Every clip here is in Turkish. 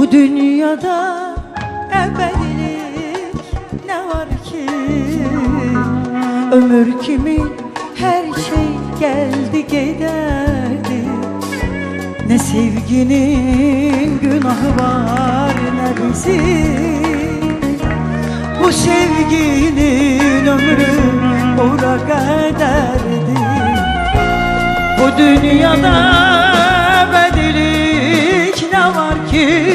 Bu dünyada ebedilik ne var ki? Ömür kimin, her şey geldi giderdi. Ne sevginin günahı var ne bizim. Bu sevginin ömrü uğra kaderdi. Bu dünyada ebedilik ne var ki?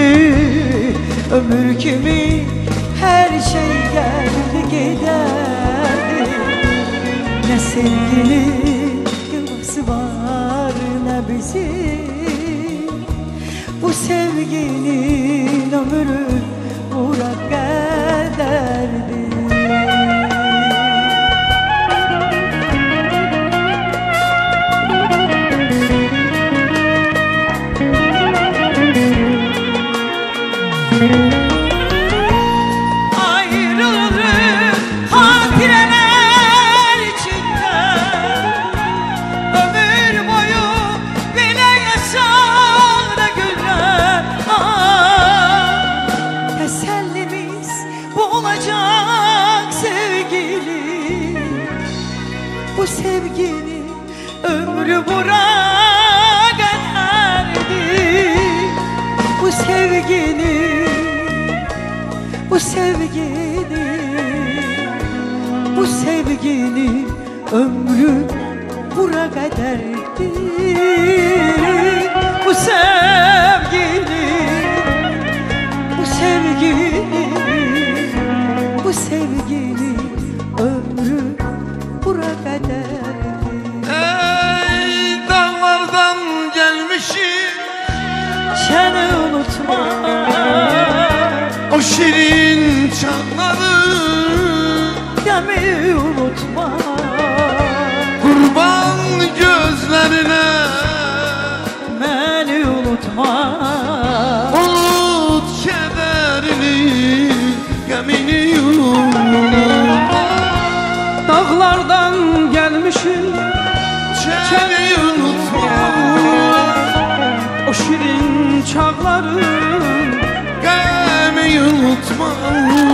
Ömür kimi her şey geldi giderdi. Ne sevginin yuvası var ne bizim. Bu sevginin ömrü uğrak kaderdi. Ayrılırım hatireler içinde, ömür boyu bile yaşar da güller. Tesellimiz bu olacak sevgili. Bu sevginin ömrü bura kaderdi. Bu sevginin, bu sevginin ömrü bura kaderdi. Bu sevginin ömrü bura kaderdi. Ey dağlardan gelmişim, Seni unutma. o şirin çağları Demi unutma. kurban gözlerine Beni unutma. unut kederini, gemini unutma. Dağlardan gelmişim, Seni unutma, o şirin çağların gemi unutma.